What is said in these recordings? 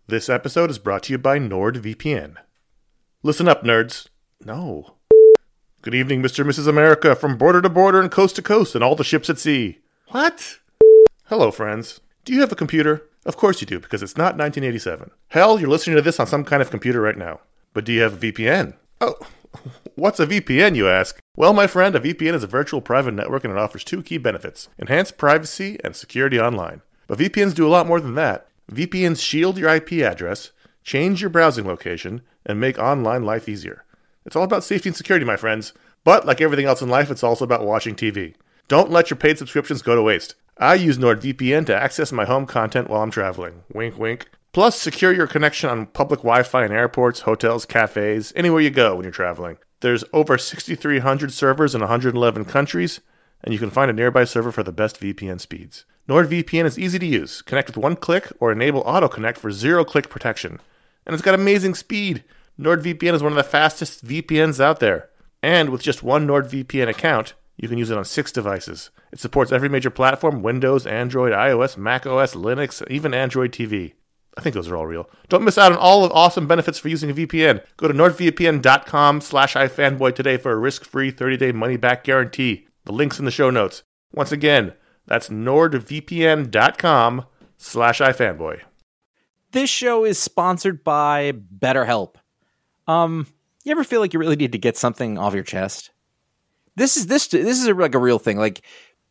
This episode is brought to you by NordVPN. Listen up, nerds. No. Good evening, Mr. and Mrs. America, from border to border and coast to coast and all the ships at sea. What? Hello, friends. Do you have a computer? Of course you do, because it's not 1987. Hell, you're listening to this on some kind of computer right now. But do you have a VPN? Oh, what's a VPN, you ask? Well, my friend, a VPN is a virtual private network and it offers two key benefits: enhanced privacy and security online. But VPNs do a lot more than that. VPNs shield your IP address, change your browsing location, and make online life easier. It's all about safety and security, my friends. But like everything else in life, it's also about watching TV. Don't let your paid subscriptions go to waste. I use NordVPN to access my home content while I'm traveling. Wink, wink. Plus, secure your connection on public Wi-Fi in airports, hotels, cafes, anywhere you go when you're traveling. There's over 6,300 servers in 111 countries, and you can find a nearby server for the best VPN speeds. NordVPN is easy to use. Connect with one click or enable auto-connect for zero-click protection. And it's got amazing speed. NordVPN is one of the fastest VPNs out there. And with just one NordVPN account, you can use it on 6 devices. It supports every major platform: Windows, Android, iOS, macOS, Linux, even Android TV. I think those are all real. Don't miss out on all the awesome benefits for using a VPN. Go to nordvpn.com/ifanboy today for a risk-free 30-day money-back guarantee. The link's in the show notes. Once again, that's nordvpn.com/ifanboy. This show is sponsored by BetterHelp. You ever feel like you really need to get something off your chest? This is like a real thing. Like,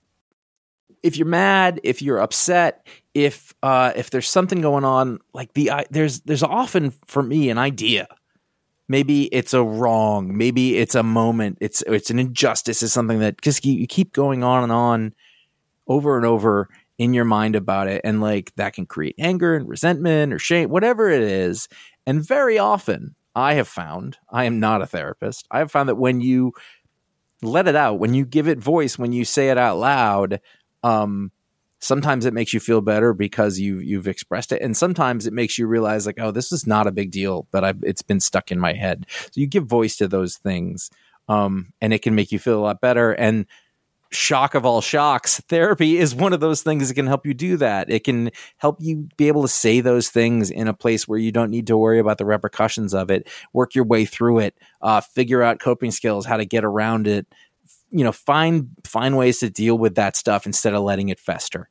if you're mad, if you're upset, if there's something going on, like there's often for me an idea. Maybe it's a wrong, maybe it's a moment, it's an injustice, is something that just you keep going on and on over and over in your mind about it, and like that can create anger and resentment or shame, whatever it is. And very often I have found, I am not a therapist, I have found that when you let it out, when you give it voice, when you say it out loud, sometimes it makes you feel better because you've expressed it, and sometimes it makes you realize like, oh, this is not a big deal, but it's been stuck in my head. So you give voice to those things, and it can make you feel a lot better. And shock of all shocks, therapy is one of those things that can help you do that. It can help you be able to say those things in a place where you don't need to worry about the repercussions of it, work your way through it, figure out coping skills, how to get around it, find ways to deal with that stuff instead of letting it fester.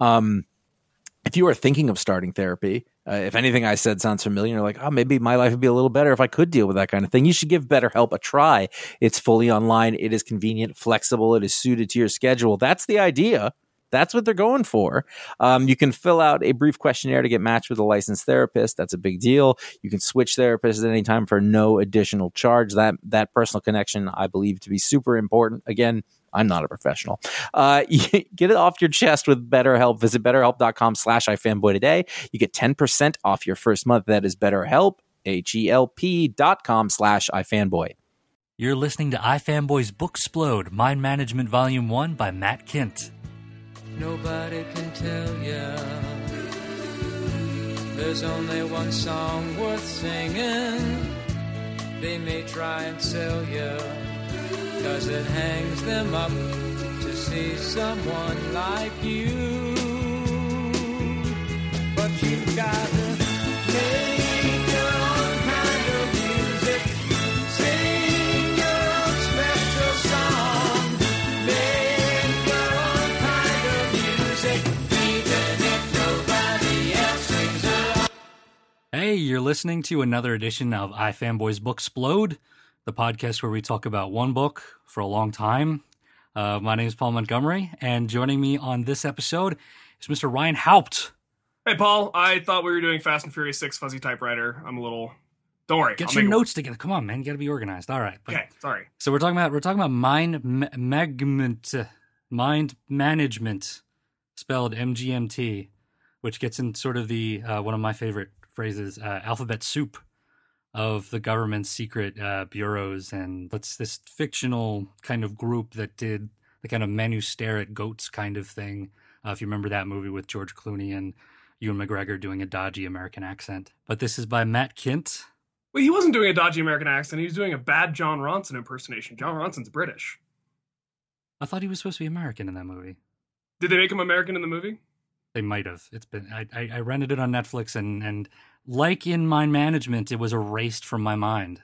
If you are thinking of starting therapy, if anything I said sounds familiar, you're like, oh, maybe my life would be a little better if I could deal with that kind of thing, you should give BetterHelp a try. It's fully online. It is convenient, flexible. It is suited to your schedule. That's the idea. That's what they're going for. You can fill out a brief questionnaire to get matched with a licensed therapist. That's a big deal. You can switch therapists at any time for no additional charge. That personal connection, I believe, to be super important. Again, I'm not a professional. Get it off your chest with BetterHelp. Visit BetterHelp.com/ifanboy today. You get 10% off your first month. That is BetterHelp, HELP.com/ifanboy. You're listening to iFanboy's Booksplode, Mind Management Volume 1 by Matt Kint. Nobody can tell ya there's only one song worth singing. They may try and sell ya, 'cause it hangs them up to see someone like you. But you've got to make your own kind of music, sing your own special song, make your own kind of music, even if nobody else sings along. Hey, you're listening to another edition of iFanboy's Booksplode, the podcast where we talk about one book for a long time. My name is Paul Montgomery, and joining me on this episode is Mr. Ryan Haupt. Hey, Paul. I thought we were doing Fast and Furious 6 Fuzzy Typewriter. I'm a little... Don't worry. Get your notes together. Come on, man. You got to be organized. All right. Okay, sorry. So we're talking about mind management, spelled MGMT, which gets in sort of the one of my favorite phrases, alphabet soup of the government's secret bureaus, and that's this fictional kind of group that did the kind of men who stare at goats kind of thing. If you remember that movie with George Clooney and Ewan McGregor doing a dodgy American accent. But this is by Matt Kint. Well, he wasn't doing a dodgy American accent. He was doing a bad John Ronson impersonation. John Ronson's British. I thought he was supposed to be American in that movie. Did they make him American in the movie? They might have. It's been I rented it on Netflix and like in Mind Management, it was erased from my mind.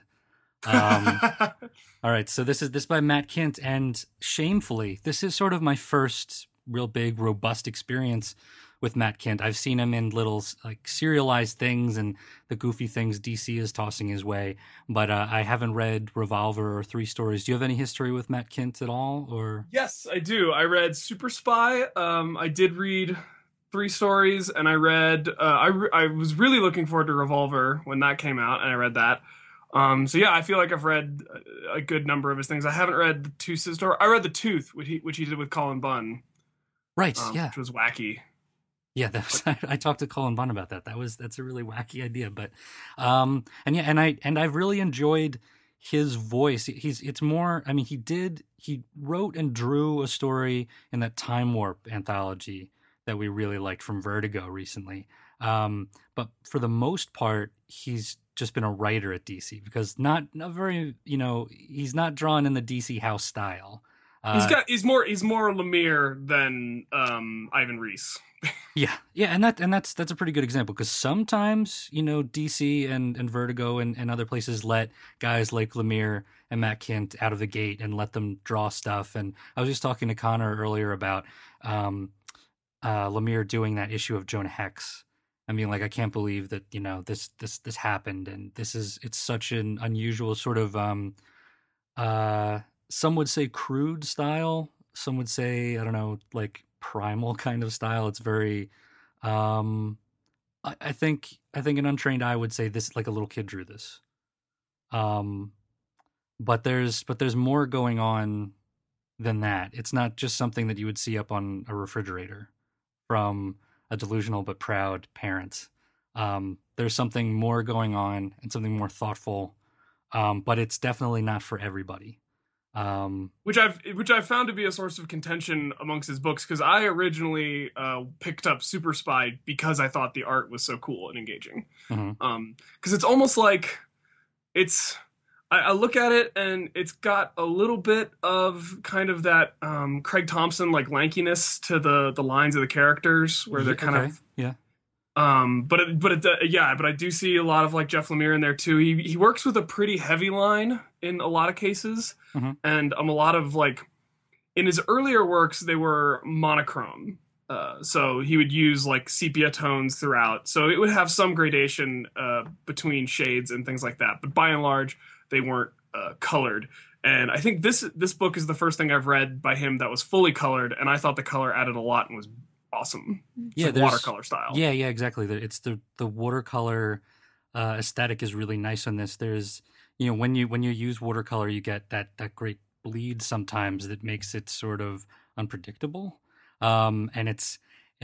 All right, so this is by Matt Kindt, and shamefully, this is sort of my first real big, robust experience with Matt Kindt. I've seen him in little like serialized things and the goofy things DC is tossing his way, but I haven't read Revolver or Three Stories. Do you have any history with Matt Kindt at all? Or Yes, I do. I read Super Spy. I did read Three Stories, and I read. I was really looking forward to Revolver when that came out, and I read that. So yeah, I feel like I've read a good number of his things. I haven't read the Two Sisters. I read The Tooth, which he did with Colin Bunn, right, yeah, which was wacky. yeah. That was, I talked to Colin Bunn about that. That's a really wacky idea, but and yeah, and I've really enjoyed his voice. It's more. I mean, he wrote and drew a story in that Time Warp anthology that we really liked from Vertigo recently. But for the most part, he's just been a writer at DC because not very, he's not drawn in the DC house style. He's more Lemire than Ivan Reis. Yeah, and that's a pretty good example because sometimes DC and Vertigo and other places let guys like Lemire and Matt Kindt out of the gate and let them draw stuff. And I was just talking to Connor earlier about Lemire doing that issue of Jonah Hex. I mean, like, I can't believe that this happened, and it's such an unusual sort of some would say crude style, some would say, I don't know, like primal kind of style. It's very I think an untrained eye would say this, like a little kid drew this. But there's more going on than that. It's not just something that you would see up on a refrigerator from a delusional but proud parent. There's something more going on and something more thoughtful, but it's definitely not for everybody. Which I've found to be a source of contention amongst his books, because I originally picked up Super Spy because I thought the art was so cool and engaging. Because it's almost like I look at it and it's got a little bit of kind of that Craig Thompson like lankiness to the lines of the characters where they're kind of yeah. But I do see a lot of like Jeff Lemire in there too. He works with a pretty heavy line in a lot of cases, and a lot of like in his earlier works they were monochrome. So he would use like sepia tones throughout. So it would have some gradation between shades and things like that. But by and large, they weren't colored. And I think this book is the first thing I've read by him that was fully colored, and I thought the color added a lot and was awesome. Yeah, like watercolor style. Yeah, exactly. It's the watercolor aesthetic is really nice on this. There's when you use watercolor, you get that great bleed sometimes that makes it sort of unpredictable. And it's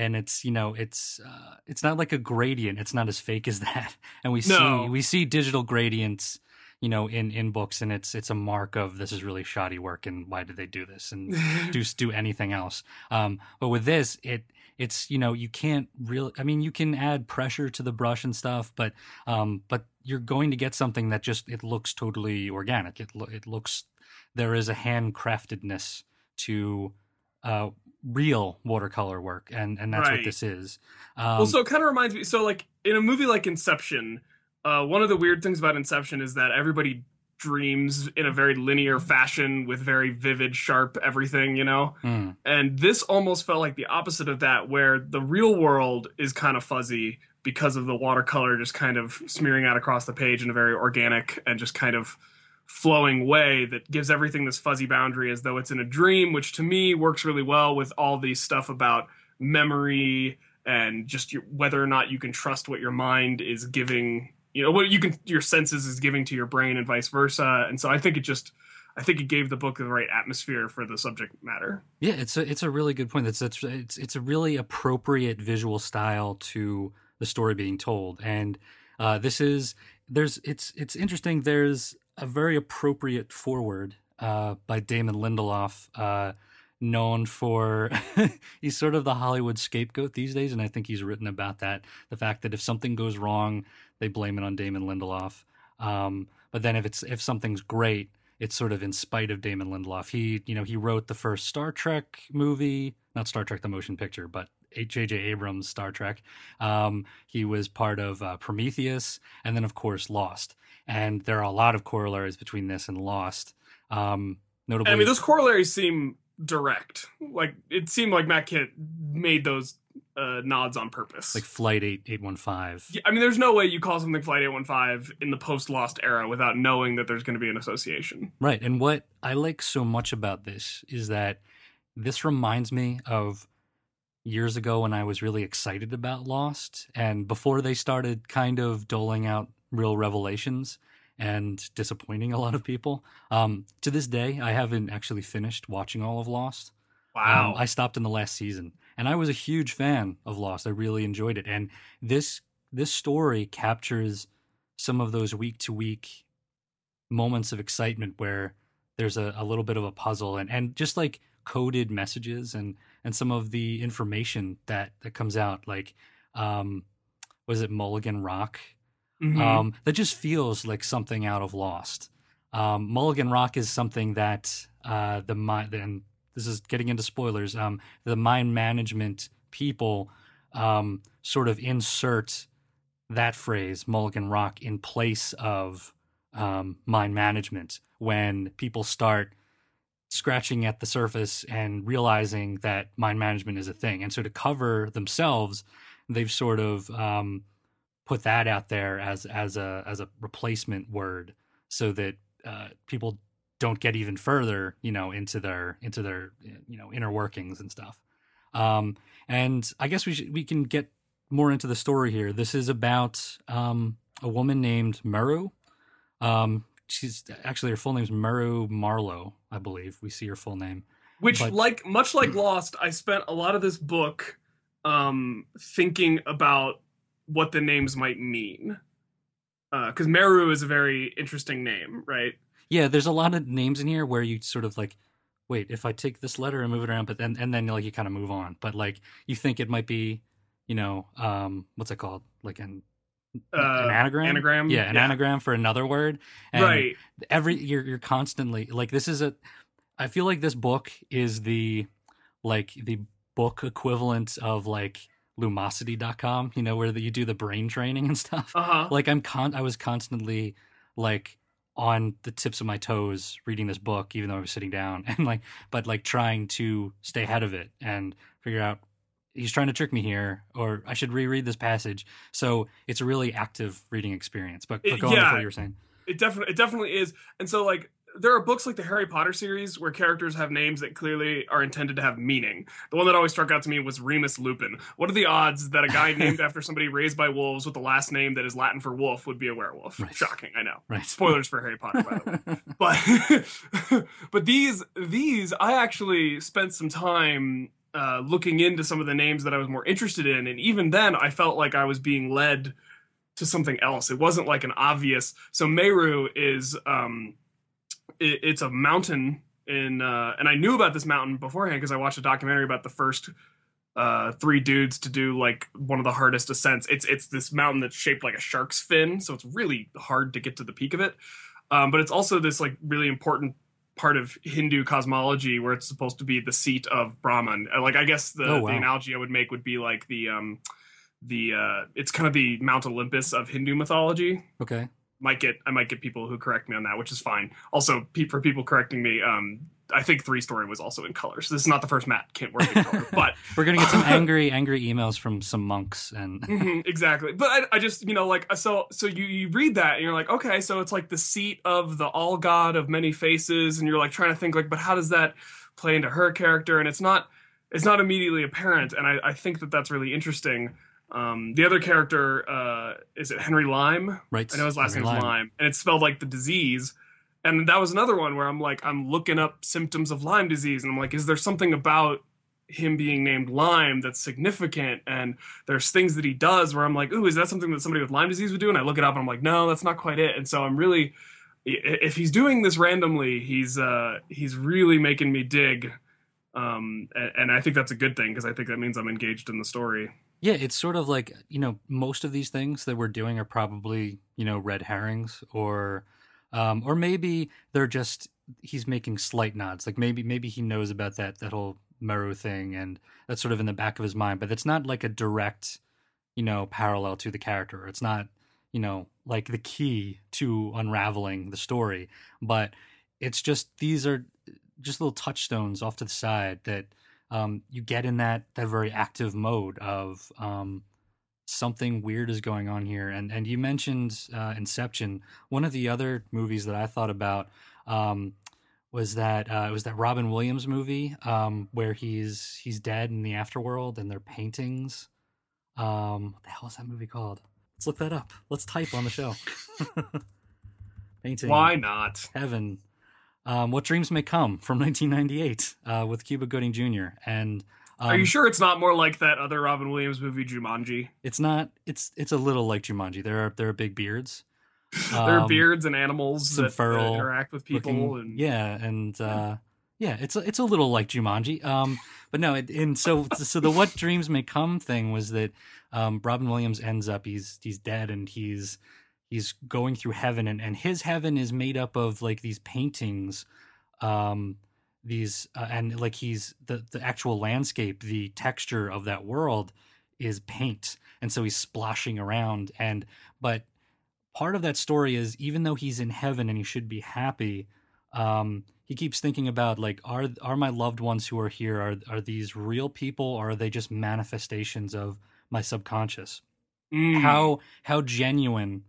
not like a gradient. It's not as fake as that. And we see digital gradients, in books, and it's a mark of this is really shoddy work, and why did they do this and do anything else? But with this, it's you can't really. I mean, you can add pressure to the brush and stuff, but you're going to get something that just it looks totally organic. It looks there is a handcraftedness to real watercolor work, and that's Right. what this is. Well, so it kind of reminds me. So like in a movie like Inception. One of the weird things about Inception is that everybody dreams in a very linear fashion with very vivid, sharp everything, And this almost felt like the opposite of that, where the real world is kind of fuzzy because of the watercolor just kind of smearing out across the page in a very organic and just kind of flowing way that gives everything this fuzzy boundary as though it's in a dream, which to me works really well with all these stuff about memory and just whether or not you can trust what your mind is giving. What your senses is giving to your brain and vice versa. And so I think it gave the book the right atmosphere for the subject matter. Yeah, it's a really good point. It's a really appropriate visual style to the story being told. And it's interesting. There's a very appropriate foreword by Damon Lindelof, known for he's sort of the Hollywood scapegoat these days, and I think he's written about that, the fact that if something goes wrong, they blame it on Damon Lindelof, but then if something's great, it's sort of in spite of Damon Lindelof. He wrote the first Star Trek movie, not Star Trek the motion picture, but J.J. Abrams' Star Trek. He was part of Prometheus, and then of course Lost. And there are a lot of corollaries between this and Lost. Notably, I mean, those corollaries seem direct. Like, it seemed like Matt Kitt made those nods on purpose. like Flight 815. Yeah, I mean, there's no way you call something Flight 815 in the post-Lost era without knowing that there's going to be an association. Right. And what I like so much about this is that this reminds me of years ago when I was really excited about Lost, and before they started kind of doling out real revelations and disappointing a lot of people. To this day, I haven't actually finished watching all of Lost. Wow. I stopped in the last season, and I was a huge fan of Lost. I really enjoyed it, and this story captures some of those week to week moments of excitement where there's a little bit of a puzzle and just like coded messages and some of the information that comes out, like was it Mulligan Rock? Mhm. That just feels like something out of Lost. Mulligan Rock is something that and this is getting into spoilers. The mind management people sort of insert that phrase Mulligan Rock in place of mind management when people start scratching at the surface and realizing that mind management is a thing. And so to cover themselves, they've sort of put that out there as a replacement word so that people don't get even further, into their inner workings and stuff. And I guess we can get more into the story here. This is about a woman named Meru. She's actually, her full name's Meru Marlowe, I believe. We see her full name. Which, But- much like Lost, I spent a lot of this book thinking about what the names might mean. Because Meru is a very interesting name, right? Yeah, there's a lot of names in here where you sort of like, wait, if I take this letter and move it around, but then like you kind of move on. But like you think it might be, what's it called? Like an anagram? Anagram? Yeah, an anagram for another word. And Right. You're constantly like, I feel like this book is the book equivalent of like Lumosity.com, where you do the brain training and stuff. Uh-huh. Like I was constantly like on the tips of my toes reading this book, even though I was sitting down and but trying to stay ahead of it and figure out he's trying to trick me here, or I should reread this passage. So it's a really active reading experience. But go on with what you were saying. It definitely is. And so, like, there are books like the Harry Potter series where characters have names that clearly are intended to have meaning. The one that always struck out to me was Remus Lupin. What are the odds that a guy named after somebody raised by wolves with the last name that is Latin for wolf would be a werewolf? Right. Shocking, I know. Right. Spoilers for Harry Potter, by the way. But these I actually spent some time looking into some of the names that I was more interested in, and even then I felt like I was being led to something else. It wasn't like an obvious. So Meru is it's a mountain in and I knew about this mountain beforehand because I watched a documentary about the first three dudes to do like one of the hardest ascents. It's this mountain that's shaped like a shark's fin, so it's really hard to get to the peak of it. But it's also this like really important part of Hindu cosmology where it's supposed to be the seat of Brahman. Like, I guess the analogy I would make would be like the it's kind of the Mount Olympus of Hindu mythology. Okay. I might get people who correct me on that, which is fine. Also, for people correcting me, I think 3 Story was also in color. So this is not the first Matt Kent work in color, but We're gonna get some angry emails from some monks and Mhm, exactly. But I just, so you read that and you're like, okay, so it's like the seat of the all god of many faces, and you're like trying to think like, but how does that play into her character? And it's not immediately apparent, and I think that that's really interesting. The other character, is it Henry Lyme? right. I know his last Henry name's Lyme, and it's spelled like the disease. And that was another one where I'm like, I'm looking up symptoms of Lyme disease, and I'm like, is there something about him being named Lyme that's significant? And there's things that he does where I'm like, ooh, is that something that somebody with Lyme disease would do? And I look it up and I'm like, no, that's not quite it. And so I'm really, if he's doing this randomly, he's really making me dig. And I think that's a good thing, because I think that means I'm engaged in the story. Yeah, it's sort of like, most of these things that we're doing are probably, red herrings, or maybe they're just, he's making slight nods. Like maybe he knows about that whole Meru thing, and that's sort of in the back of his mind, but it's not like a direct, parallel to the character. It's not, like the key to unraveling the story, but it's just, these are just little touchstones off to the side that you get in that very active mode of something weird is going on here. And you mentioned Inception. One of the other movies that I thought about was that it was that Robin Williams movie where he's dead in the afterworld and they're paintings. What the hell is that movie called? Let's look that up. Let's type on the show. Painting. Why not? Heaven. What Dreams May Come from 1998 with Cuba Gooding Jr. And Are you sure it's not more like that other Robin Williams movie, Jumanji? it's not. It's a little like Jumanji. There are big beards. There are beards and animals some that feral interact with people. looking- it's a little like Jumanji. But no, so the What Dreams May Come thing was that Robin Williams ends up he's dead and he's going through heaven and his heaven is made up of like these paintings, and like he's the actual landscape, the texture of that world is paint, and so he's splashing around but part of that story is even though he's in heaven and he should be happy, he keeps thinking about like, are my loved ones who are here, are these real people or are they just manifestations of my subconscious? How genuine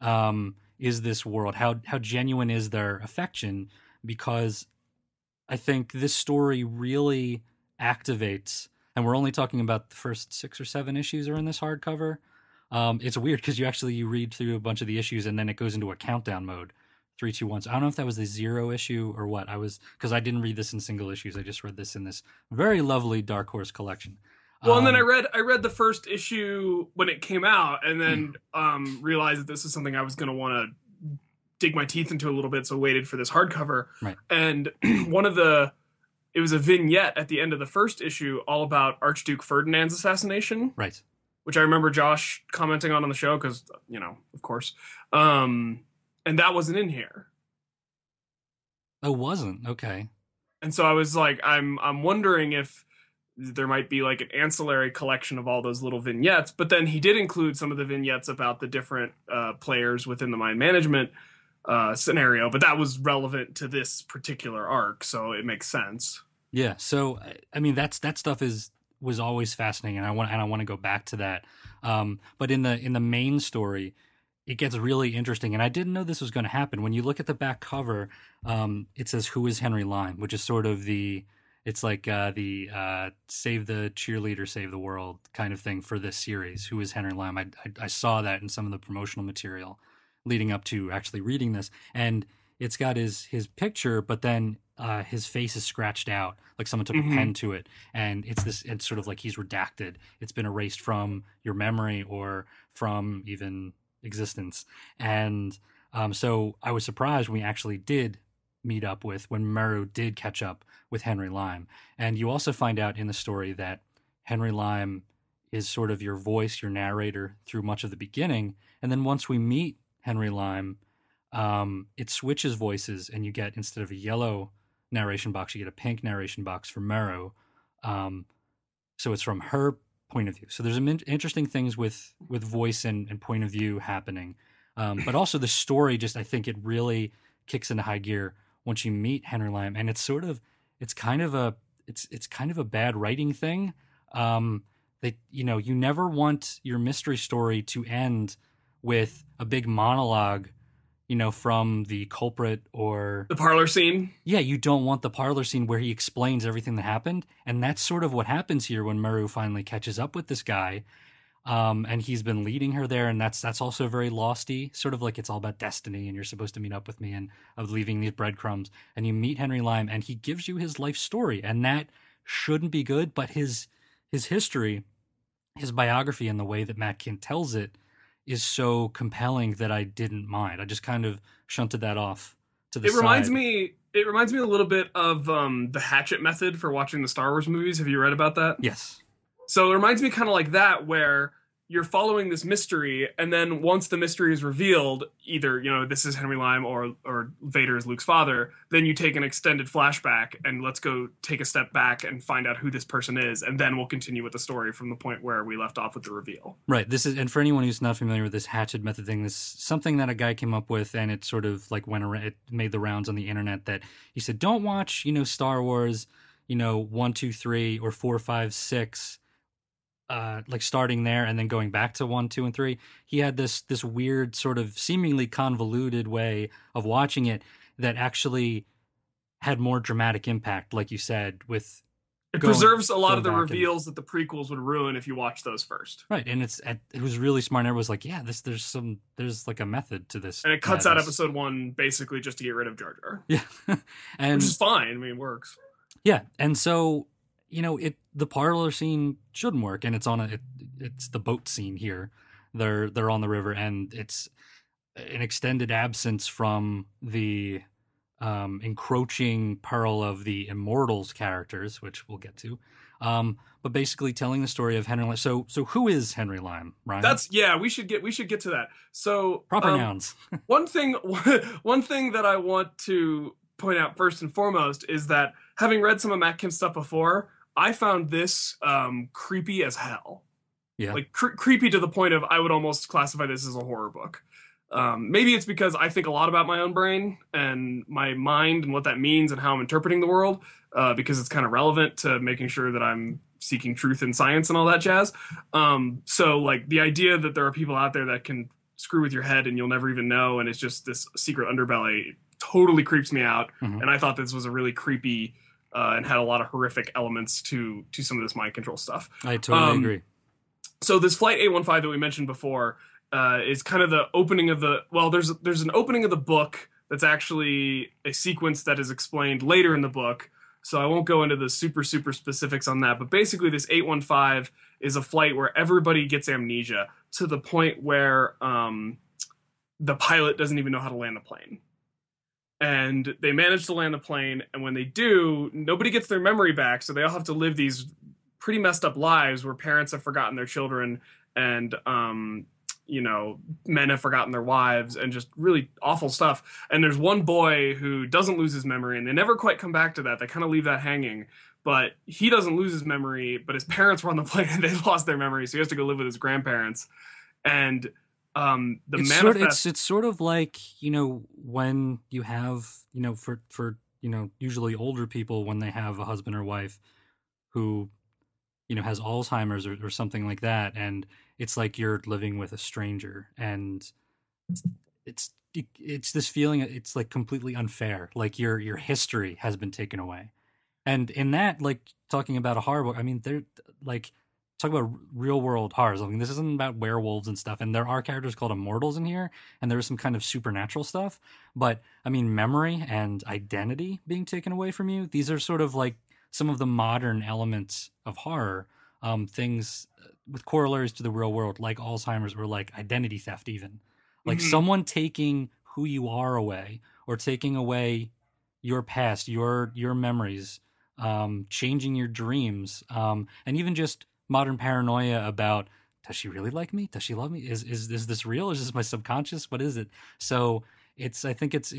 is this world? How genuine is their affection? Because I think this story really activates, and we're only talking about the first 6 or 7 issues are in this hardcover. It's weird because you read through a bunch of the issues and then it goes into a countdown mode. 3, 2, 1. So I don't know if that was the 0 issue or what. Because I didn't read this in single issues. I just read this in this very lovely Dark Horse collection. Well, and then I read the first issue when it came out, and then realized that this is something I was going to want to dig my teeth into a little bit, so waited for this hardcover. Right. And it was a vignette at the end of the first issue all about Archduke Ferdinand's assassination. Right. Which I remember Josh commenting on the show because, of course. And that wasn't in here. Oh, wasn't? Okay. And so I was like, I'm wondering if there might be like an ancillary collection of all those little vignettes. But then he did include some of the vignettes about the different players within the Mind Management scenario. But that was relevant to this particular arc, so it makes sense. Yeah. So I mean, that stuff was always fascinating, and I want to go back to that. But in the main story, it gets really interesting, and I didn't know this was going to happen. When you look at the back cover, it says "Who is Henry Lime," which is sort of it's like the save the cheerleader, save the world kind of thing for this series. Who is Henry Lime? I saw that in some of the promotional material leading up to actually reading this, and it's got his picture, but then his face is scratched out, like someone took a pen to it, and it's sort of like he's redacted. It's been erased from your memory or from even existence. And so I was surprised when we actually did meet up when Meru did catch up with Henry Lime. And you also find out in the story that Henry Lime is sort of your voice, your narrator through much of the beginning. And then once we meet Henry Lime, it switches voices, and you get, instead of a yellow narration box, you get a pink narration box for Meru. So it's from her point of view. So there's some interesting things with voice and point of view happening. But also the story, just I think it really kicks into high gear once you meet Henry Lime, and it's kind of a bad writing thing. That you never want your mystery story to end with a big monologue, from the culprit or The parlor scene. Yeah, you don't want the parlor scene where he explains everything that happened, and that's sort of what happens here when Meru finally catches up with this guy. And he's been leading her there, and that's also very Losty, sort of like it's all about destiny, and you're supposed to meet up with me, and of leaving these breadcrumbs. And you meet Henry Lime, and he gives you his life story, and that shouldn't be good, but his history, his biography, and the way that Matt Kindt tells it is so compelling that I didn't mind. I just kind of shunted that off to the side. It reminds me a little bit of the Hatchet method for watching the Star Wars movies. Have you read about that? Yes. So it reminds me kind of like that, where you're following this mystery, and then once the mystery is revealed, either, you know, this is Henry Lime or Vader is Luke's father, then you take an extended flashback and let's go take a step back and find out who this person is, and then we'll continue with the story from the point where we left off with the reveal. Right. This is, and for anyone who's not familiar with this hatchet method thing, this is something that a guy came up with, and it sort of like went around, it made the rounds on the internet, that he said, don't watch, you know, Star Wars, you know, 1, 2, 3 or 4, 5, 6, like starting there and then going back to 1, 2, and 3. He had this weird sort of seemingly convoluted way of watching it that actually had more dramatic impact, like you said, with It going- preserves a lot going of the back and- reveals that the prequels would ruin if you watch those first. right. And it was really smart. And everyone was like, yeah, there's like a method to this. And it cuts out madness. episode 1 basically just to get rid of Jar Jar. Yeah. And Which is fine. I mean, it works. yeah. And so, you know, the parlor scene shouldn't work, and it's it's the boat scene here. They're on the river, and it's an extended absence from the encroaching peril of the Immortals characters, which we'll get to. But basically telling the story of Henry Lime. So who is Henry Lime, Ryan? We should get to that. So proper nouns. one thing that I want to point out first and foremost is that, having read some of Matt Kim's stuff before, I found this creepy as hell. Yeah. Like creepy to the point of I would almost classify this as a horror book. Maybe it's because I think a lot about my own brain and my mind and what that means and how I'm interpreting the world, because it's kind of relevant to making sure that I'm seeking truth in science and all that jazz. So like the idea that there are people out there that can screw with your head and you'll never even know, and it's just this secret underbelly, totally creeps me out. Mhm. And I thought this was a really creepy and had a lot of horrific elements to some of this mind control stuff. I totally agree. So this Flight 815 that we mentioned before is kind of the opening of the, well, there's an opening of the book that's actually a sequence that is explained later in the book. So I won't go into the super specifics on that, but basically this 815 is a flight where everybody gets amnesia to the point where the pilot doesn't even know how to land the plane. And they manage to land the plane, and when they do, nobody gets their memory back, so they all have to live these pretty messed up lives where parents have forgotten their children, and you know, men have forgotten their wives, and just really awful stuff. And there's one boy who doesn't lose his memory, and they never quite come back to that. They kind of leave that hanging. But he doesn't lose his memory, but his parents were on the plane and they lost their memory, so he has to go live with his grandparents. And it's sort of like, you know, when you have, you know, for you know, usually older people, when they have a husband or wife who, you know, has Alzheimer's or something like that, and it's like you're living with a stranger, and it's this feeling, it's like completely unfair, like your history has been taken away. And in that, like, talking about a horror book, I mean, they're like, talk about real world horrors. I mean, this isn't about werewolves and stuff, and there are characters called immortals in here, and there's some kind of supernatural stuff, but I mean, memory and identity being taken away from you, these are sort of like some of the modern elements of horror, things with corollaries to the real world, like Alzheimer's or like identity theft, even like someone taking who you are away, or taking away your past, your memories, changing your dreams, and even just modern paranoia about, does she really like me? Does she love me? Is this real? Is this my subconscious? What is it? So I think it's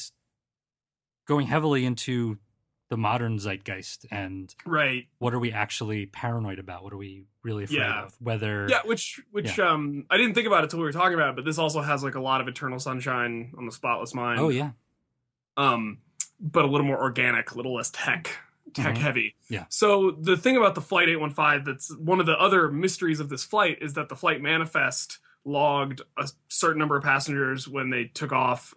going heavily into the modern zeitgeist, and right, what are we actually paranoid about? What are we really afraid of? Whether which I didn't think about it till we were talking about it, but this also has like a lot of Eternal Sunshine on the Spotless Mind. Oh yeah. But a little more organic, a little less tech heavy. Yeah. So the thing about the Flight 815, that's one of the other mysteries of this flight, is that the flight manifest logged a certain number of passengers when they took off.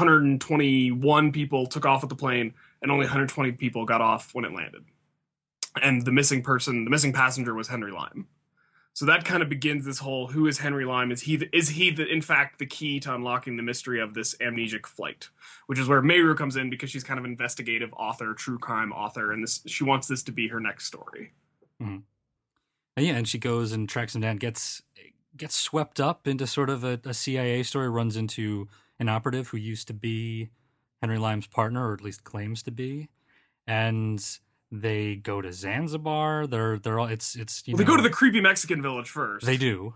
121 people took off with the plane, and only 120 people got off when it landed. And the missing passenger was Henry Lime. So that kind of begins this whole, who is Henry Lime? Is he in fact the key to unlocking the mystery of this amnesic flight? Which is where Mayru comes in, because she's kind of an investigative author, true crime author, and she wants this to be her next story. Mm-hmm. And she goes and tracks him down, gets swept up into sort of a CIA story, runs into an operative who used to be Henry Lime's partner, or at least claims to be, and they go to Zanzibar. They're all it's They go to the creepy Mexican village first. They do.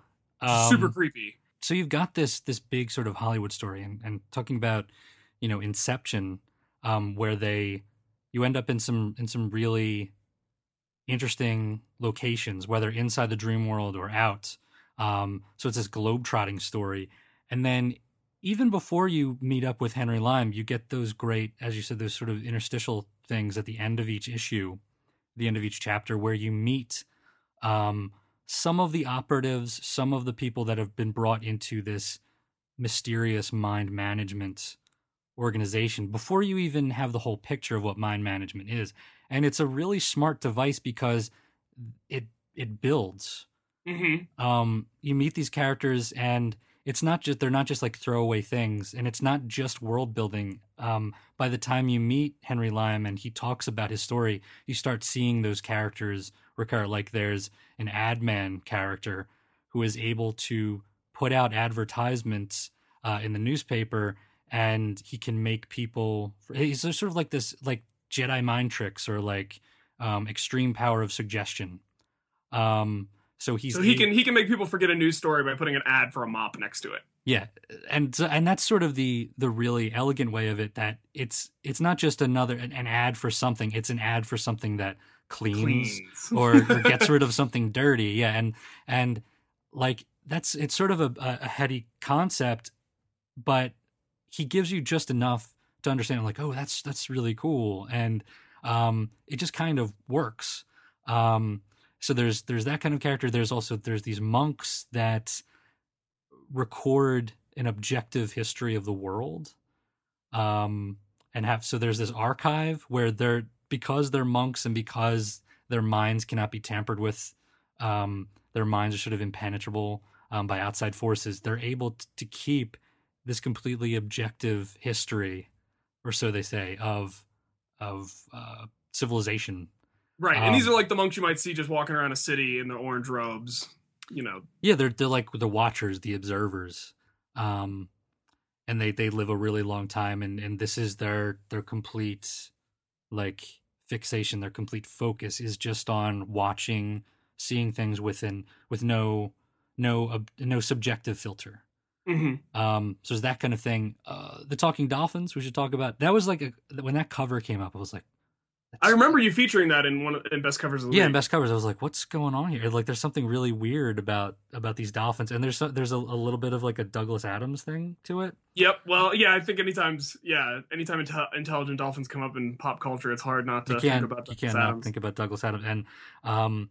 Super creepy. So you've got this big sort of Hollywood story, and talking about, Inception, where you end up in some really interesting locations, whether inside the dream world or out. So it's this globe-trotting story. And then even before you meet up with Henry Lime, you get those great, as you said, those sort of interstitial things at the end of each issue, the end of each chapter, where you meet some of the operatives, some of the people that have been brought into this mysterious mind management organization before you even have the whole picture of what mind management is. And it's a really smart device because it builds. Mm-hmm. You meet these characters, and they're not just like throwaway things, and it's not just world building. By the time you meet Henry Lime and he talks about his story, you start seeing those characters recur. Like there's an ad man character who is able to put out advertisements in the newspaper, and he can make people. He's sort of like this, like Jedi mind tricks or like extreme power of suggestion. So he can make people forget a news story by putting an ad for a mop next to it. Yeah, and that's sort of the really elegant way of it, that it's not just an ad for something, it's an ad for something that cleans. or gets rid of something dirty. Yeah, and like it's sort of a heady concept, but he gives you just enough to understand, like, oh, that's really cool, and it just kind of works. So there's that kind of character. There's these monks that record an objective history of the world, so there's this archive where because they're monks and because their minds cannot be tampered with, their minds are sort of impenetrable by outside forces. They're able to keep this completely objective history, or so they say, of civilization. Right, and these are like the monks you might see just walking around a city in their orange robes, Yeah, they're like the watchers, the observers, and they live a really long time, and this is their complete like fixation. Their complete focus is just on watching, seeing things with no subjective filter. Mm-hmm. So it's that kind of thing. The Talking Dolphins, we should talk about. That was like when that cover came up, I was like, I remember you featuring that in Best Covers of the Week. Yeah, in Best Covers, I was like, what's going on here? Like, there's something really weird about these dolphins, and there's a little bit of like a Douglas Adams thing to it. Yep. Well, yeah, I think anytime intelligent dolphins come up in pop culture, it's hard not to think about Douglas Adams. Not think about Douglas Adams, and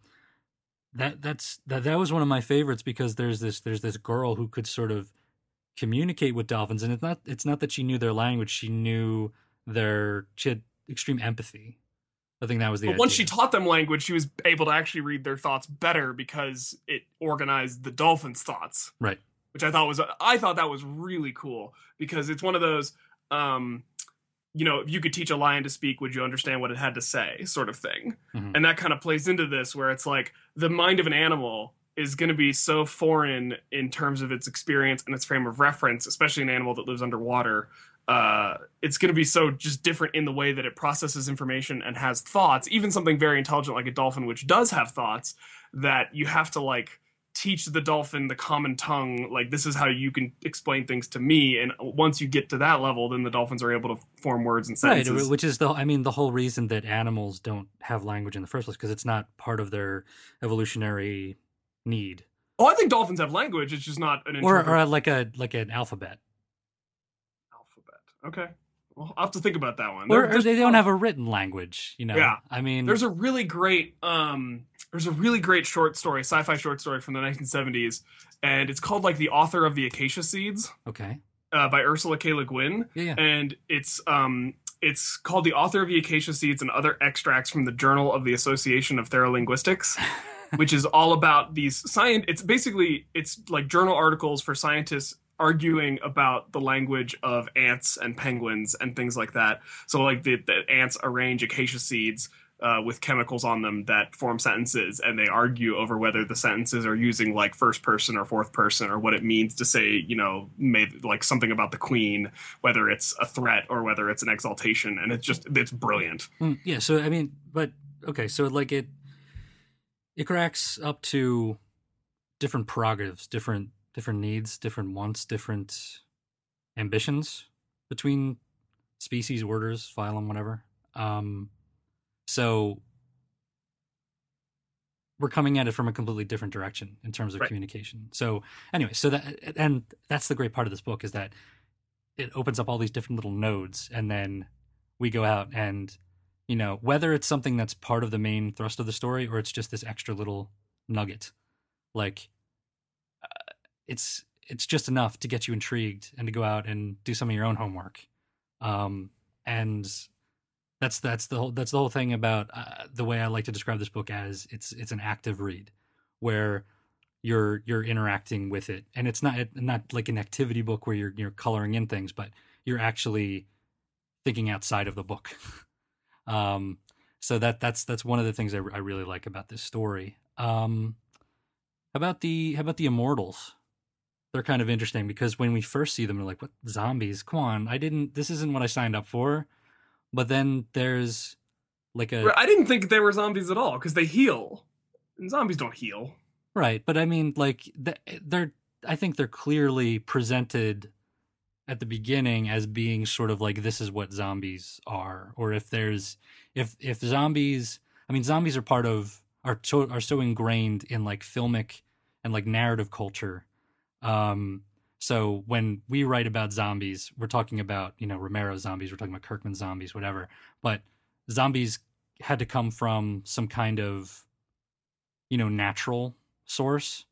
that was one of my favorites, because there's this girl who could sort of communicate with dolphins, and it's not that she knew their language; she had extreme empathy. I think that was the idea. Once she taught them language, she was able to actually read their thoughts better because it organized the dolphins' thoughts. Right. Which I thought that was really cool, because it's one of those, if you could teach a lion to speak, would you understand what it had to say, sort of thing. Mm-hmm. And that kind of plays into this, where it's like the mind of an animal is going to be so foreign in terms of its experience and its frame of reference, especially an animal that lives underwater. It's going to be so just different in the way that it processes information and has thoughts, even something very intelligent like a dolphin, which does have thoughts, that you have to like teach the dolphin the common tongue. Like, this is how you can explain things to me. And once you get to that level, then the dolphins are able to form words and sentences. Right, which is the whole reason that animals don't have language in the first place, because it's not part of their evolutionary need. Oh, I think dolphins have language. It's just not an or like an alphabet. Okay. Well, I'll have to think about that one. Or they don't have a written language, Yeah. I mean, there's a really great short story, sci-fi short story from the 1970s, and it's called like The Author of the Acacia Seeds. Okay. By Ursula K. Le Guin. Yeah. And it's called The Author of the Acacia Seeds and Other Extracts from the Journal of the Association of Therolinguistics, which is all about these it's like journal articles for scientists arguing about the language of ants and penguins and things like that. So like the ants arrange acacia seeds with chemicals on them that form sentences, and they argue over whether the sentences are using like first person or fourth person, or what it means to say, like something about the queen, whether it's a threat or whether it's an exaltation. And it's brilliant. Yeah. So, I mean, but okay. So like it cracks up to different prerogatives, different needs, different wants, different ambitions between species, orders, phylum, whatever. So we're coming at it from a completely different direction in terms of Right. communication. So anyway, that's the great part of this book, is that it opens up all these different little nodes, and then we go out and, whether it's something that's part of the main thrust of the story or it's just this extra little nugget, like it's just enough to get you intrigued and to go out and do some of your own homework. And that's the whole thing about the way I like to describe this book, as it's an active read where you're interacting with it, and it's not like an activity book where you're coloring in things, but you're actually thinking outside of the book. So that's one of the things I really like about this story. How about the Immortals? They're kind of interesting because when we first see them, we're like, what, zombies? Come on, this isn't what I signed up for. But then there's like I didn't think they were zombies at all because they heal, and zombies don't heal. right. But I mean, like I think they're clearly presented at the beginning as being sort of like, this is what zombies are. Or if zombies, I mean, zombies are are so ingrained in like filmic and like narrative culture. So when we write about zombies, we're talking about, Romero's zombies, we're talking about Kirkman's zombies, whatever. But zombies had to come from some kind of, natural source.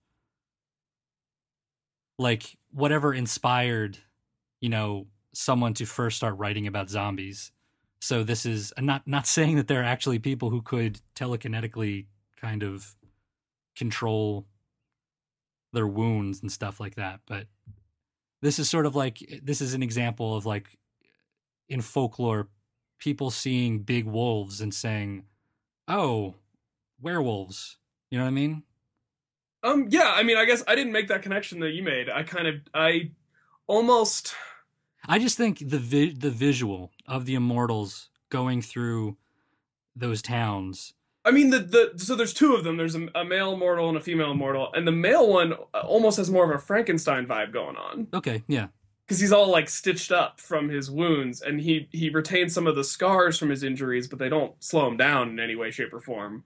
Like whatever inspired, someone to first start writing about zombies. So this is not saying that there are actually people who could telekinetically kind of control their wounds and stuff like that, but this is sort of like, this is an example of like in folklore, people seeing big wolves and saying, oh, werewolves. You know what I mean? Yeah, I mean, I guess I didn't make that connection that you made. I almost. I just think the visual of the Immortals going through those towns. I mean, so there's two of them. There's a male immortal and a female immortal, and the male one almost has more of a Frankenstein vibe going on. Okay, yeah. Because he's all like stitched up from his wounds, and he retains some of the scars from his injuries, but they don't slow him down in any way, shape, or form.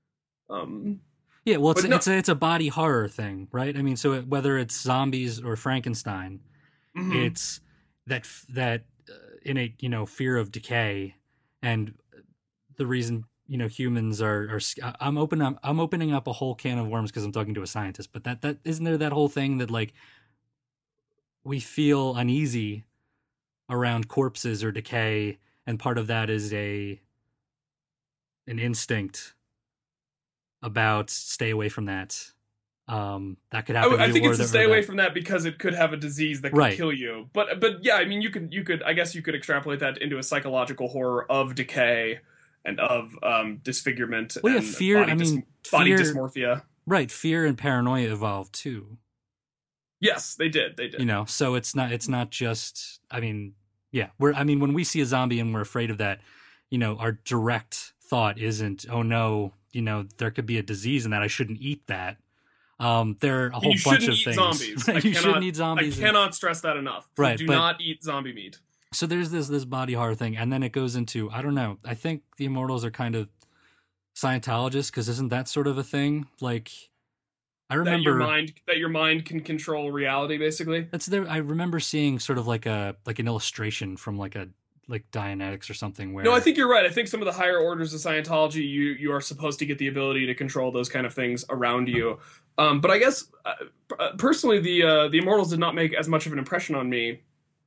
Yeah, well, But no- it's a body horror thing, right? I mean, so whether it's zombies or Frankenstein, Mhm. it's that innate, fear of decay, and the reason humans are. I'm opening up a whole can of worms because I'm talking to a scientist, but that isn't there that whole thing that like we feel uneasy around corpses or decay, and part of that is an instinct about stay away from that. That could happen. I think it's to stay away from that because it could have a disease that could Right. kill you. But yeah, I mean, you could I guess you could extrapolate that into a psychological horror of decay and of disfigurement. Well, yeah, and fear. Body, I mean, body fear, dysmorphia. right? Fear and paranoia evolved too. Yes, they did. So it's not just. I mean, yeah. when we see a zombie and we're afraid of that, our direct thought isn't, oh no, there could be a disease in that, I shouldn't eat that. There are a whole you bunch shouldn't of eat things. zombies. Right? You shouldn't eat zombies. I cannot stress that enough. Right, Do but- not eat zombie meat. So there's this body horror thing, and then it goes into, I don't know. I think the Immortals are kind of Scientologists, because isn't that sort of a thing? Like, I remember That your mind can control reality, basically. that's there. I remember seeing sort of like an illustration from like Dianetics or something where. No, I think you're right. I think some of the higher orders of Scientology, you are supposed to get the ability to control those kind of things around you. But I guess personally, the Immortals did not make as much of an impression on me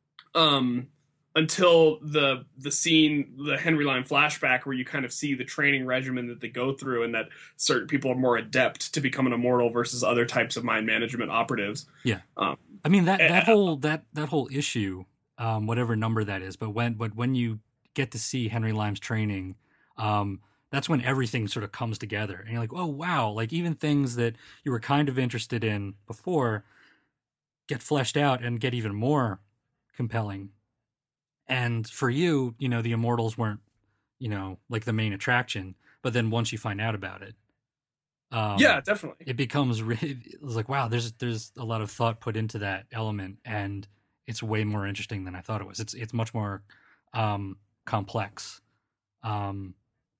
until the scene, the Henry Lime flashback, where you kind of see the training regimen that they go through, and that certain people are more adept to become an immortal versus other types of mind management operatives. Yeah. I mean that whole issue, whatever number that is, but when you get to see Henry Lime's training, that's when everything sort of comes together, and you're like, oh wow, like even things that you were kind of interested in before get fleshed out and get even more compelling. And for you, the Immortals weren't, like the main attraction, but then once you find out about it, Yeah, definitely. It becomes it's like, wow, there's a lot of thought put into that element, and it's way more interesting than I thought it was. It's much more complex. Um,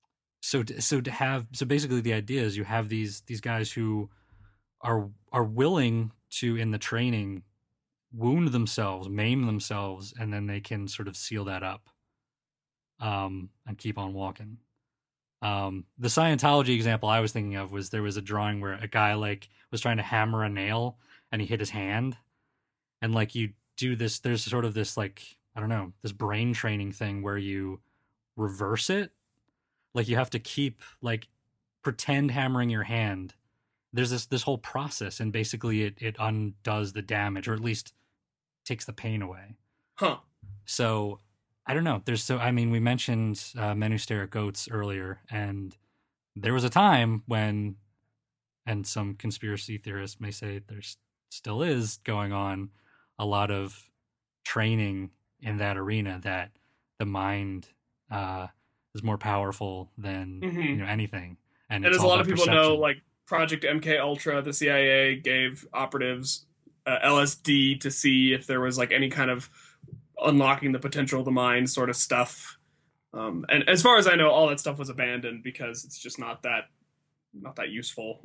so basically the idea is you have these guys who are willing to, in the training, wound themselves, maim themselves, and then they can sort of seal that up, and keep on walking. The Scientology example I was thinking of was there was a drawing where a guy like was trying to hammer a nail and he hit his hand, and like you do this, there's sort of this like, I don't know, this brain training thing where you reverse it. Like you have to keep like pretend hammering your hand. There's this whole process, and basically it undoes the damage, or at least takes the pain away. Huh. So I don't know. We mentioned Men Who Stare at Goats earlier, and there was a time when, and some conspiracy theorists may say there's still is going on, a lot of training in that arena, that the mind is more powerful than anything. And And it's as a all lot about of people know, perception. like Project MK Ultra, the CIA gave operatives LSD to see if there was like any kind of unlocking the potential of the mind sort of stuff. And as far as I know, all that stuff was abandoned because it's just not that useful.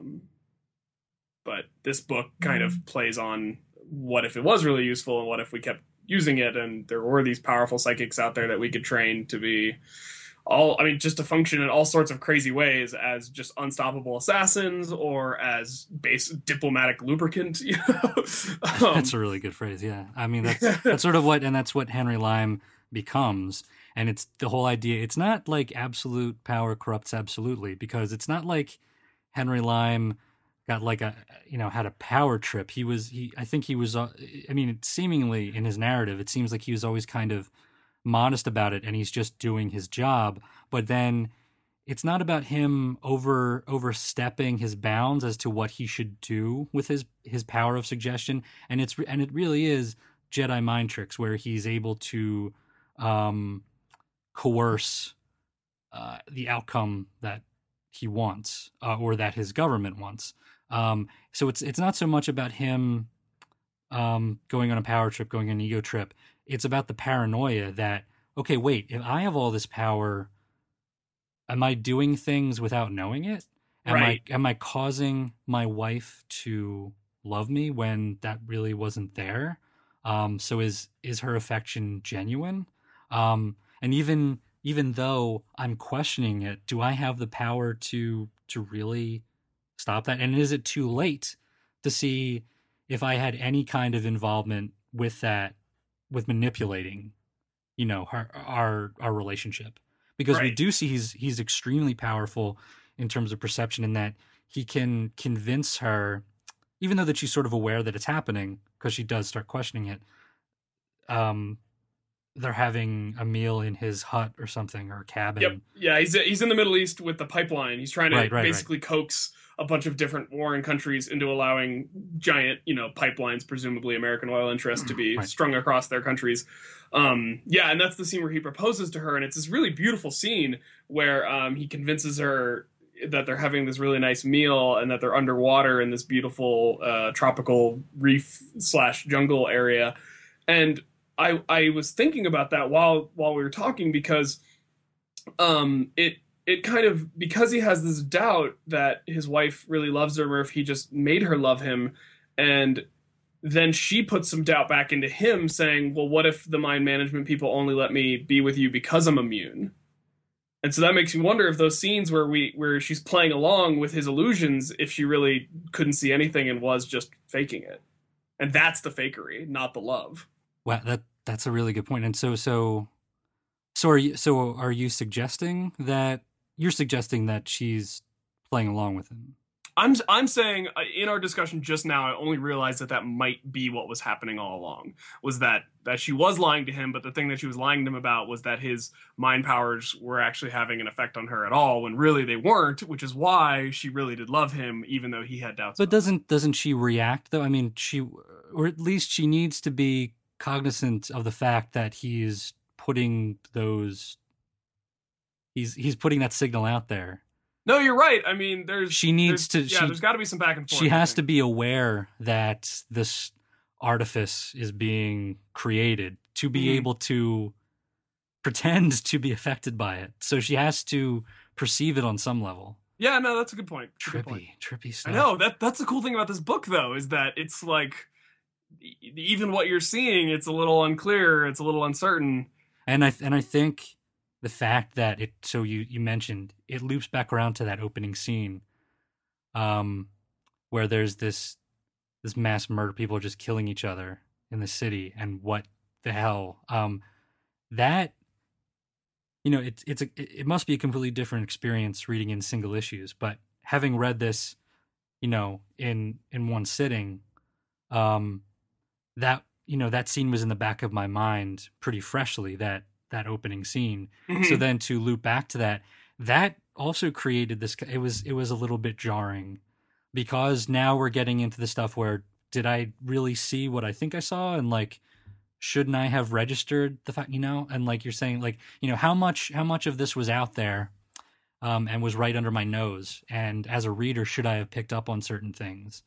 But this book kind of plays on what if it was really useful, and what if we kept using it, and there were these powerful psychics out there that we could train to be just to function in all sorts of crazy ways as just unstoppable assassins, or as base diplomatic lubricant. That's a really good phrase. Yeah. I mean, that's sort of that's what Henry Lime becomes. And it's the whole idea. It's not like absolute power corrupts absolutely, because it's not like Henry Lime got like had a power trip. I think he was, seemingly in his narrative, it seems like he was always kind of modest about it, and he's just doing his job. But then it's not about him overstepping his bounds as to what he should do with his power of suggestion, and it really is Jedi mind tricks, where he's able to coerce the outcome that he wants, or that his government wants. So it's not so much about him going on a power trip, going on an ego trip. It's about the paranoia that, okay, wait, if I have all this power, am I doing things without knowing it? Am I causing my wife to love me when that really wasn't there? So is her affection genuine? And even though I'm questioning it, do I have the power to really stop that? And is it too late to see if I had any kind of involvement with that, with manipulating, our relationship? Because we do see he's extremely powerful in terms of perception, in that he can convince her, even though that she's sort of aware that it's happening, because she does start questioning it. They're having a meal in his hut or something, or a cabin. Yep. Yeah, he's in the Middle East with the pipeline. He's trying to basically coax a bunch of different warring countries into allowing giant, pipelines, presumably American oil interests, to be strung across their countries. And that's the scene where he proposes to her, and it's this really beautiful scene where he convinces her that they're having this really nice meal, and that they're underwater in this beautiful tropical reef / jungle area. And I was thinking about that while we were talking, because it kind of, because he has this doubt that his wife really loves him, or if he just made her love him, and then she puts some doubt back into him, saying, well, what if the mind management people only let me be with you because I'm immune? And so that makes me wonder if those scenes where she's playing along with his illusions, if she really couldn't see anything and was just faking it. And that's the fakery, not the love. Wow, that's a really good point. And so are you suggesting that she's playing along with him? I'm saying, in our discussion just now, I only realized that might be what was happening all along, was that she was lying to him, but the thing that she was lying to him about was that his mind powers were actually having an effect on her at all, when really they weren't, which is why she really did love him, even though he had doubts. But doesn't she react, though? I mean, or at least she needs to be cognizant of the fact that he's putting that signal out there. No, you're right. I mean, there's She needs there's- to- Yeah, she- there's got to be some back and forth. She I has to think. be aware that this artifice is being created to be Mhm. able to pretend to be affected by it. So she has to perceive it on some level. Yeah, no, that's a good point. That's a good point. Trippy stuff. I know that's the cool thing about this book, though, is that it's like even what you're seeing, it's a little unclear, it's a little uncertain. And I think the fact that it, so you mentioned it loops back around to that opening scene, where there's this mass murder, people are just killing each other in the city, and what the hell, that, you know, it must be a completely different experience reading in single issues, but having read this, you know, in one sitting, that, you know, that scene was in the back of my mind pretty freshly, that opening scene. Mhm. So then to loop back to that also created this, it was a little bit jarring, because now we're getting into the stuff where, did I really see what I think I saw? And like, shouldn't I have registered the fact, you know? And like you're saying, like, you know, how much of this was out there, and was right under my nose? And as a reader, should I have picked up on certain things?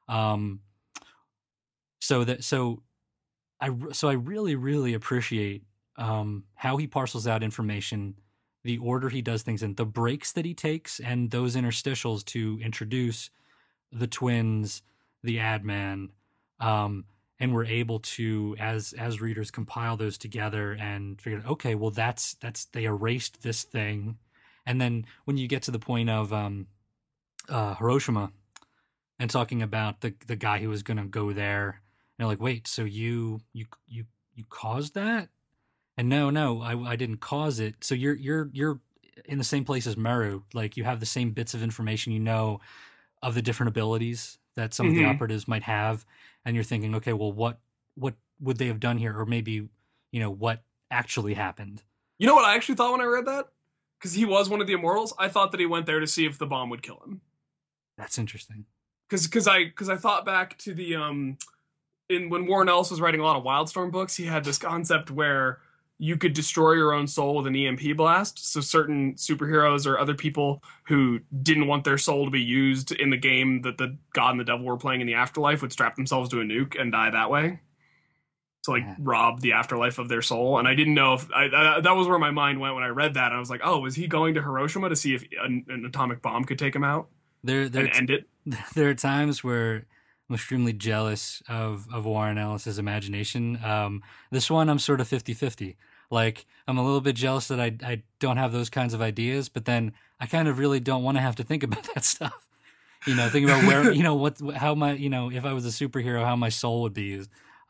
So I really, really appreciate how he parcels out information, the order he does things in, the breaks that he takes, and those interstitials to introduce the twins, the ad man, and we're able to, as readers, compile those together and figure, okay, well, that's they erased this thing. And then when you get to the point of Hiroshima and talking about the guy who was going to go there, and you're like, wait, so you caused that? And no, I didn't cause it. So you're in the same place as Meru. Like, you have the same bits of information, you know, of the different abilities that some of the Mhm. operatives might have, and you're thinking, okay, well, what would they have done here, or maybe, you know, what actually happened? You know what I actually thought when I read that? Because he was one of the immortals. I thought that he went there to see if the bomb would kill him. That's interesting. Because I thought back to the in when Warren Ellis was writing a lot of Wildstorm books, he had this concept where you could destroy your own soul with an EMP blast. So certain superheroes or other people who didn't want their soul to be used in the game that the God and the Devil were playing in the afterlife would strap themselves to a nuke and die that way. To like Yeah. rob the afterlife of their soul. And I didn't know if that was where my mind went when I read that. I was like, oh, was he going to Hiroshima to see if an atomic bomb could take him out There and end it? there are times where I'm extremely jealous of Warren Ellis's imagination. This one, I'm sort of 50-50. Like, I'm a little bit jealous that I don't have those kinds of ideas, but then I kind of really don't want to have to think about that stuff. You know, think about where, you know, how my, you know, if I was a superhero, how my soul would be used.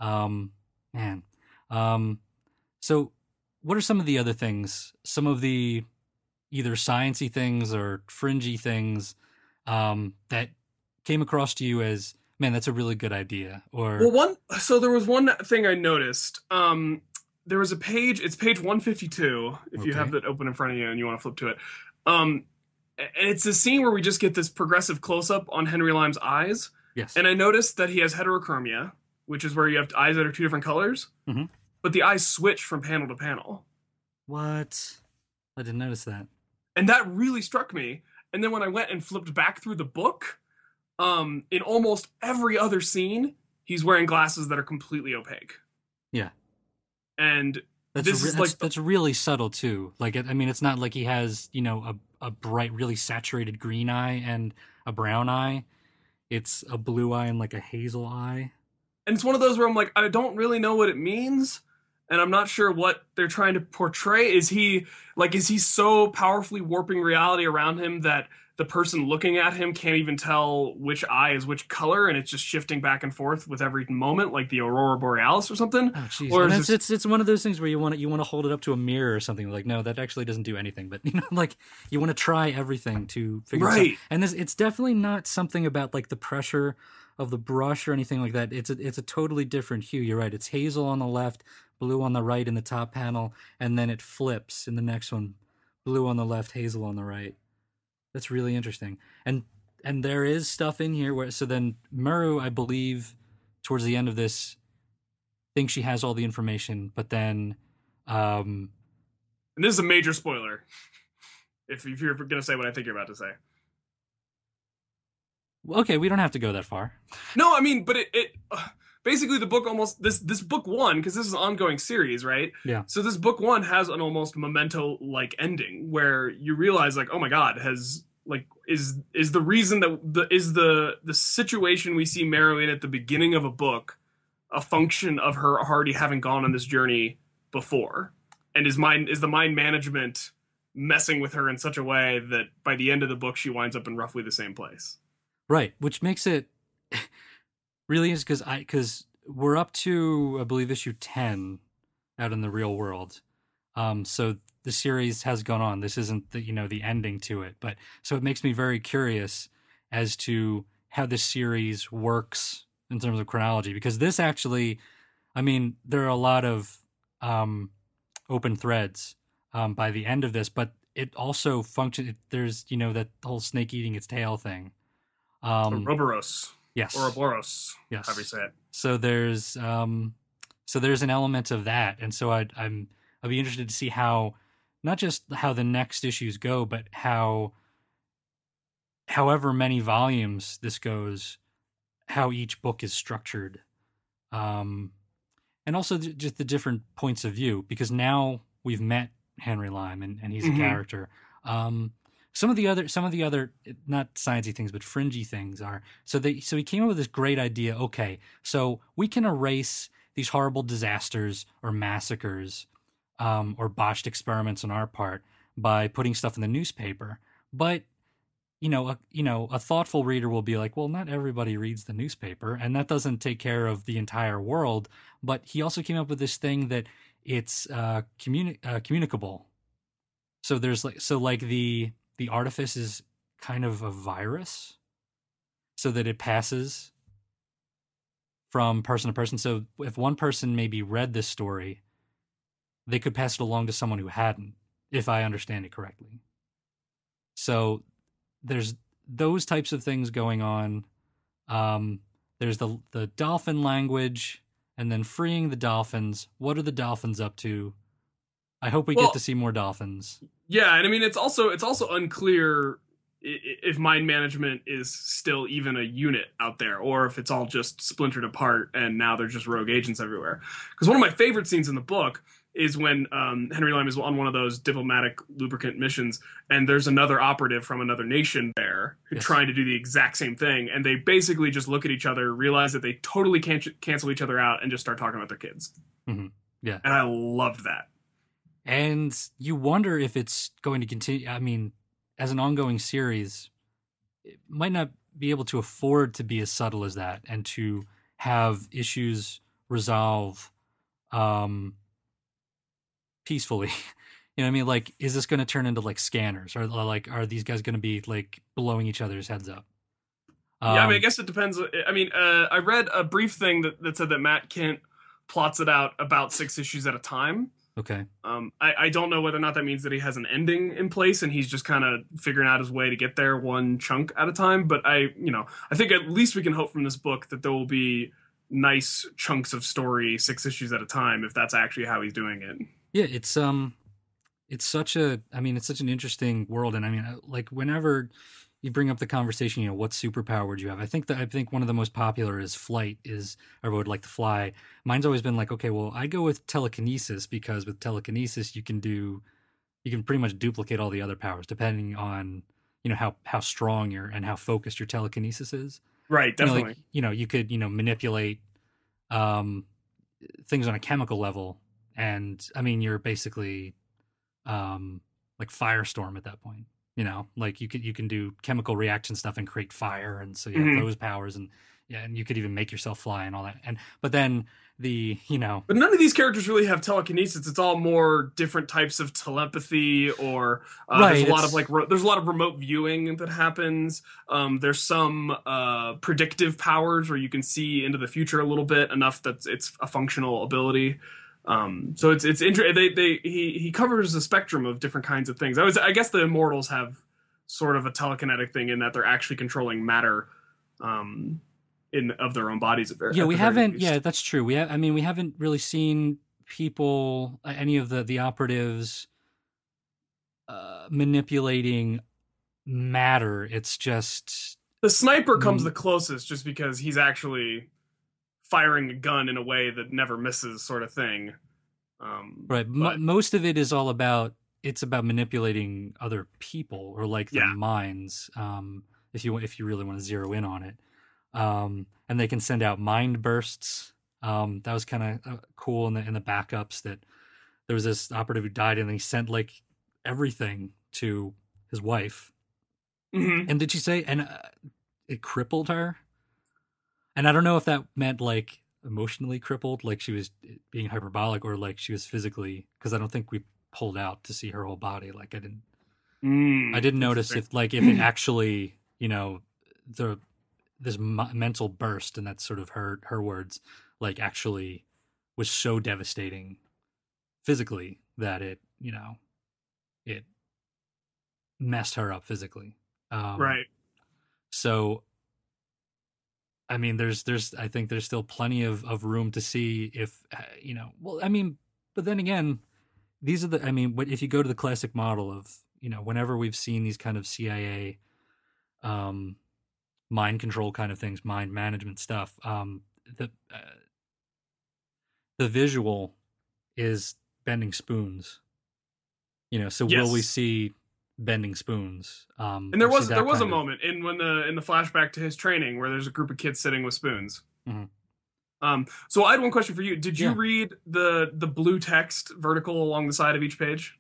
Man. So what are some of the other things, some of the either sciencey things or fringy things, that came across to you as, man, that's a really good idea? Or, Well, there was one thing I noticed. There was a page. It's page 152. If you Okay. have that open in front of you and you want to flip to it, and it's a scene where we just get this progressive close up on Henry Lime's eyes, yes. and I noticed that he has heterochromia, which is where you have eyes that are two different colors, Mhm. but the eyes switch from panel to panel, What? I didn't notice that. and that really struck me. And then when I went and flipped back through the book, in almost every other scene, he's wearing glasses that are completely opaque. Yeah. And That's This is like- that's really subtle too. Like, I mean, it's not like he has, you know, a bright, really saturated green eye and a brown eye. It's a blue eye and like a hazel eye. and it's one of those where I'm like, I don't really know what it means, and I'm not sure what they're trying to portray. Is he so powerfully warping reality around him that the person looking at him can't even tell which eye is which color, and it's just shifting back and forth with every moment, like the aurora borealis or something? Oh, jeez. Or And is it's one of those things where you want to hold it up to a mirror or something. Like, no, that actually doesn't do anything. But, you know, like, you want to try everything to figure it out. Right. And it's definitely not something about like the pressure of the brush or anything like that. It's a totally different hue. You're right. It's hazel on the left, blue on the right in the top panel, and then it flips in the next one, blue on the left, hazel on the right. That's really interesting. And there is stuff in here where, so then Meru, I believe, towards the end of this, thinks she has all the information, but then And this is a major spoiler. If you're going to say what I think you're about to say. Okay, we don't have to go that far. No, I mean, but it basically the book almost this book one, because this is an ongoing series, right? Yeah. So this book one has an almost Memento like ending where you realize like, oh my God, is the reason that the situation we see Marrow in at the beginning of a book a function of her already having gone on this journey before, and is the mind management messing with her in such a way that by the end of the book she winds up in roughly the same place. Right, which makes it really is because we're up to, I believe, issue 10 out in the real world. So the series has gone on. This isn't the ending to it, but so it makes me very curious as to how this series works in terms of chronology, because this actually, I mean, there are a lot of open threads by the end of this, but it also functions. There's that whole snake eating its tail thing. Ouroboros. Yes. Ouroboros. Yes. However you say it. So there's an element of that, and so I'd be interested to see how, not just how the next issues go, but how, however many volumes this goes, how each book is structured, and also just the different points of view, because now we've met Henry Lime and he's a character. Some of the other not sciencey things, but fringy things are so he came up with this great idea. Okay, so we can erase these horrible disasters or massacres or botched experiments on our part by putting stuff in the newspaper. But a thoughtful reader will be like, well, not everybody reads the newspaper, and that doesn't take care of the entire world. But he also came up with this thing that it's communicable. So there's the artifice is kind of a virus, so that it passes from person to person. So if one person maybe read this story, they could pass it along to someone who hadn't, if I understand it correctly. So there's those types of things going on. There's the dolphin language, and then freeing the dolphins. What are the dolphins up to? I hope we get to see more dolphins. Yeah, and I mean it's also unclear if mind management is still even a unit out there, or if it's all just splintered apart and now there's just rogue agents everywhere. Because one of my favorite scenes in the book is when Henry Lime is on one of those diplomatic lubricant missions, and there's another operative from another nation there who's trying to do the exact same thing, and they basically just look at each other, realize that they totally can't cancel each other out, and just start talking about their kids. Mm-hmm. Yeah, and I loved that. And you wonder if it's going to continue. I mean, as an ongoing series, it might not be able to afford to be as subtle as that and to have issues resolve peacefully. You know what I mean? Like, is this going to turn into like Scanners, or like, are these guys going to be like blowing each other's heads up? Yeah, I mean, I guess it depends. I mean, I read a brief thing that said that Matt Kindt plots it out about 6 issues at a time. Okay. I don't know whether or not that means that he has an ending in place and he's just kind of figuring out his way to get there one chunk at a time. But I think at least we can hope from this book that there will be nice chunks of story, 6 issues at a time, if that's actually how he's doing it. Yeah, it's such an interesting world. And I mean, like, whenever you bring up the conversation, what superpower would you have? I think one of the most popular is flight, or would like to fly. Mine's always been like, okay, well, I go with telekinesis, because with telekinesis you can pretty much duplicate all the other powers depending on how strong and how focused your telekinesis is. Right, definitely. You could manipulate things on a chemical level, and I mean you're basically like Firestorm at that point. Like you can do chemical reaction stuff and create fire, and so you have those powers, and you could even make yourself fly and all that. But then But none of these characters really have telekinesis. It's all more different types of telepathy, or there's a lot of remote viewing that happens. There's some predictive powers where you can see into the future a little bit, enough that it's a functional ability. So it's interesting. He covers a spectrum of different kinds of things. I guess the Immortals have sort of a telekinetic thing in that they're actually controlling matter of their own bodies. We haven't. Yeah, that's true. We haven't really seen people, any of the operatives, manipulating matter. It's just The sniper comes the closest just because he's actually firing a gun in a way that never misses, sort of thing. right. But Most of it is all about it's about manipulating other people or like their Yeah. minds. If you really want to zero in on it, and they can send out mind bursts. That was kind of cool in the backups that there was this operative who died and he sent like everything to his wife. Mhm. And did she say, and it crippled her? And I don't know if that meant like emotionally crippled, like she was being hyperbolic, or like she was physically, because I don't think we pulled out to see her whole body. Like I didn't notice if it actually, this mental burst, and that's sort of her words, like actually was so devastating physically that it messed her up physically. Right. So, I mean, I think there's still plenty of room to see if, well, I mean, but then again, these are if you go to the classic model of, whenever we've seen these kind of CIA, mind control kind of things, mind management stuff, the visual is bending spoons, so will we Yes. see bending spoons? And there we've was seen that a kind of- moment in the flashback to his training where there's a group of kids sitting with spoons. Mhm. So I had one question for you. Did you Yeah. read the blue text vertical along the side of each page?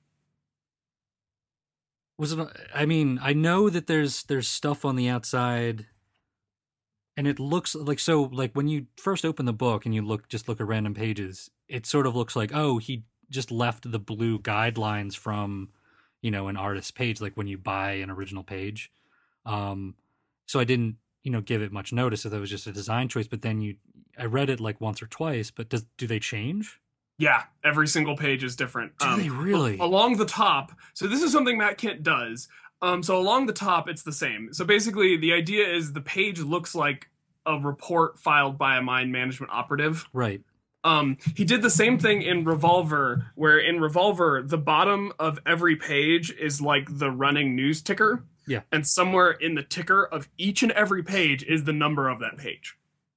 Was it? I mean, I know that there's stuff on the outside, and it looks like like when you first open the book and you look at random pages, it sort of looks like, oh, he just left the blue guidelines from, an artist's page, like when you buy an original page. So I didn't, give it much notice if that was just a design choice. But then I read it like once or twice. But do they change? Yeah, every single page is different. Do they really? Along the top, so this is something Matt Kent does. So along the top, it's the same. So basically, the idea is the page looks like a report filed by a mind management operative. Right. He did the same thing in Revolver, where in Revolver, the bottom of every page is like the running news ticker. Yeah. And somewhere in the ticker of each and every page is the number of that page.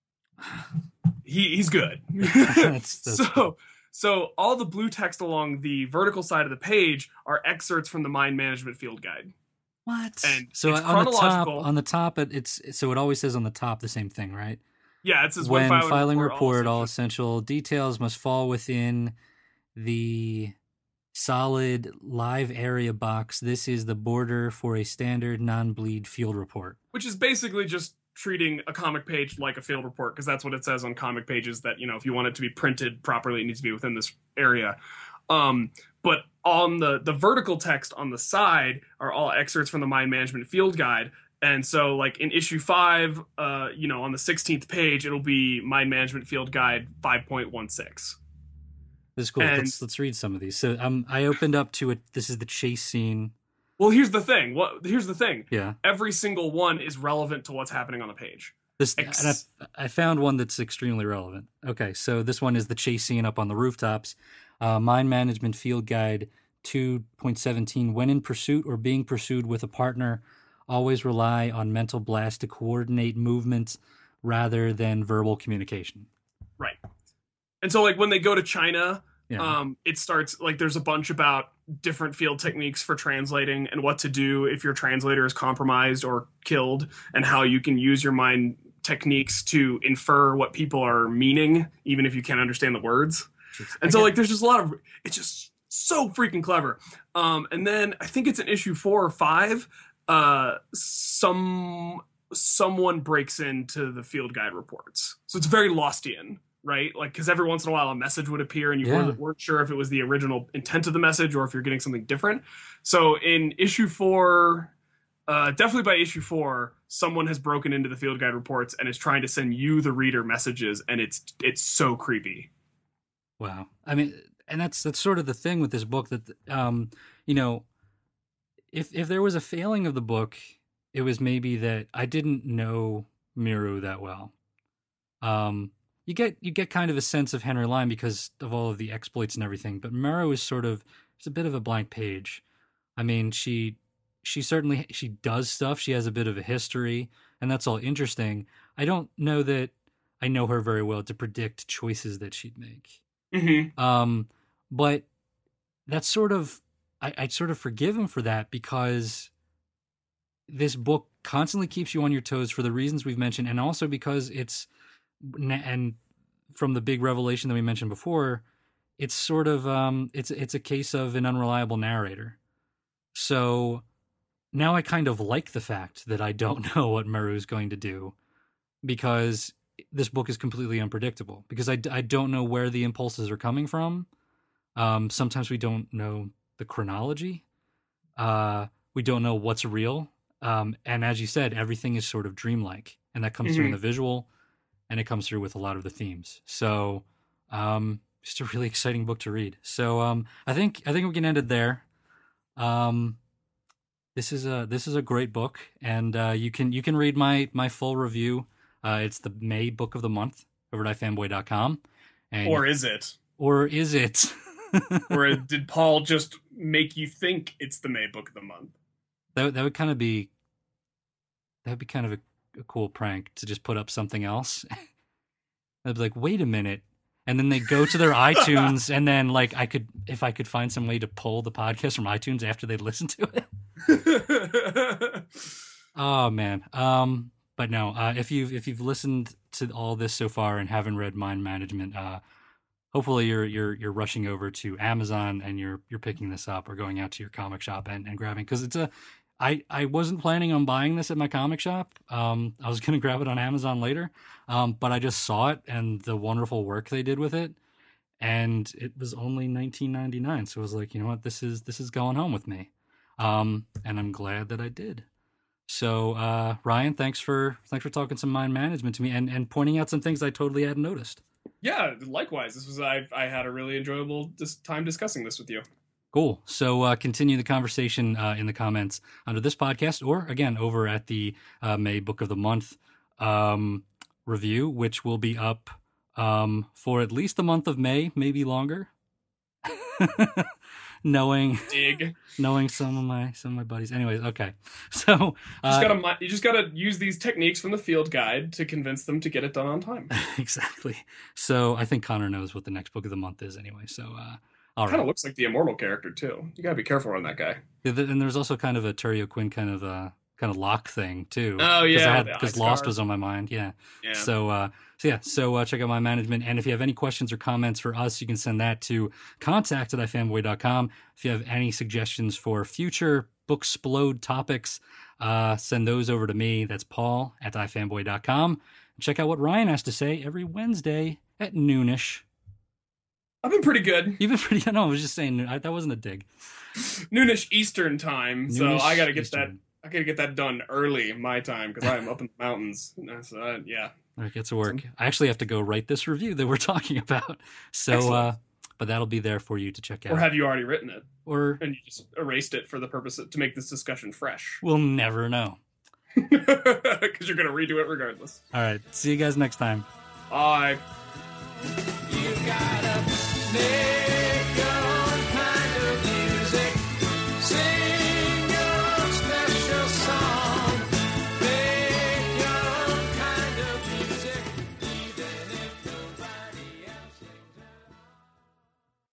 He's good. That's So all the blue text along the vertical side of the page are excerpts from the Mind Management Field Guide. What? And So it's on chronological. the top, so it always says on the top the same thing, right? Yeah, it says When when filing report, all essential- essential details must fall within the solid live area box. This is the border for a standard non-bleed field report. which is basically just treating a comic page like a field report, because that's what it says on comic pages, that if you want it to be printed properly, it needs to be within this area. But on the vertical text on the side are all excerpts from the Mind Management Field Guide. And so like in issue 5, on the 16th page, it'll be Mind Management Field Guide 5.16. This is cool. And- Let's read some of these. So I opened up to it. This is the chase scene. Well, here's the thing. Here's the thing. Yeah. Every single one is relevant to what's happening on the page. And I found one that's extremely relevant. Okay, so this one is the chase scene up on the rooftops. Mind Management Field Guide 2.17. When in pursuit or being pursued with a partner, always rely on mental blast to coordinate movements rather than verbal communication. Right. And so like when they go to China, Yeah. it starts like there's a bunch about different field techniques for translating and what to do if your translator is compromised or killed, and how you can use your mind techniques to infer what people are meaning, even if you can't understand the words. And so like there's just a lot of, it's just so freaking clever. And then I think it's in issue 4 or 5, someone breaks into the field guide reports. So it's very Lostian, right? Like, because every once in a while a message would appear and you Yeah. weren't sure if it was the original intent of the message or if you're getting something different. So in issue 4, definitely by issue 4, someone has broken into the field guide reports and is trying to send you, the reader, messages, and it's so creepy. Wow. I mean, and that's sort of the thing with this book that, if there was a failing of the book, it was maybe that I didn't know Miru that well. You get kind of a sense of Henry Lime because of all of the exploits and everything, but Miru is it's a bit of a blank page. I mean, she certainly she does stuff. She has a bit of a history, and that's all interesting. I don't know that I know her very well to predict choices that she'd make. Mm-hmm. But that's sort of I sort of forgive him for that because this book constantly keeps you on your toes for the reasons we've mentioned, and also because and from the big revelation that we mentioned before, it's sort of it's a case of an unreliable narrator. So now I kind of like the fact that I don't know what Meru's going to do, because this book is completely unpredictable, because I don't know where the impulses are coming from. Sometimes we don't know the chronology. We don't know what's real. And as you said, everything is sort of dreamlike, and that comes through in the visual, and it comes through with a lot of the themes. So, just a really exciting book to read. So, I think we can end it there. This is a great book, and you can read my full review. It's the May book of the month over at ifanboy.com. And Or is it? Or is it? Or did Paul just make you think it's the May book of the month? That would kind of be kind of a cool prank to just put up something else. I'd be like, wait a minute. And then they go to their iTunes, and then like if I could find some way to pull the podcast from iTunes after they listen to it. Oh man. But no, if you've listened to all this so far and haven't read Mind Management, hopefully you're rushing over to Amazon and you're picking this up, or going out to your comic shop and grabbing, because I wasn't planning on buying this at my comic shop. I was going to grab it on Amazon later, but I just saw it and the wonderful work they did with it, and it was only $19.99. So I was like, you know what, this is going home with me, and I'm glad that I did. So Ryan, thanks for talking some Mind Management to me and pointing out some things I totally hadn't noticed. Yeah, likewise. This was I had a really enjoyable time discussing this with you. Cool. So continue the conversation in the comments under this podcast, or again over at the May Book of the Month review, which will be up for at least the month of May, maybe longer. knowing some of my buddies. Anyways, okay. So you just gotta use these techniques from the field guide to convince them to get it done on time. Exactly. So I think Connor knows what the next book of the month is anyway. So all right. Kind of looks like the Immortal character too. You gotta be careful around that guy. And there's also kind of a Terry Quinn kind of lock thing too. Oh yeah, because Lost was on my mind. Yeah. So check out My Management, and if you have any questions or comments for us, you can send that to contact@ifanboy.com. If you have any suggestions for future Booksplode topics, send those over to me. That's Paul@ifanboy.com. Check out what Ryan has to say every Wednesday at noonish. I've been pretty good. You've been pretty. No, I was just saying that wasn't a dig. Noonish Eastern time, so Noonish I gotta get Eastern. that. I gotta get that done early my time, because I'm up in the mountains. So yeah. All right, get to work. I actually have to go write this review that we're talking about. So, but that'll be there for you to check out. Or have you already written it? Or and you just erased it for the purpose to make this discussion fresh? We'll never know. Because you're gonna redo it regardless. All right. See you guys next time. Bye. You gotta make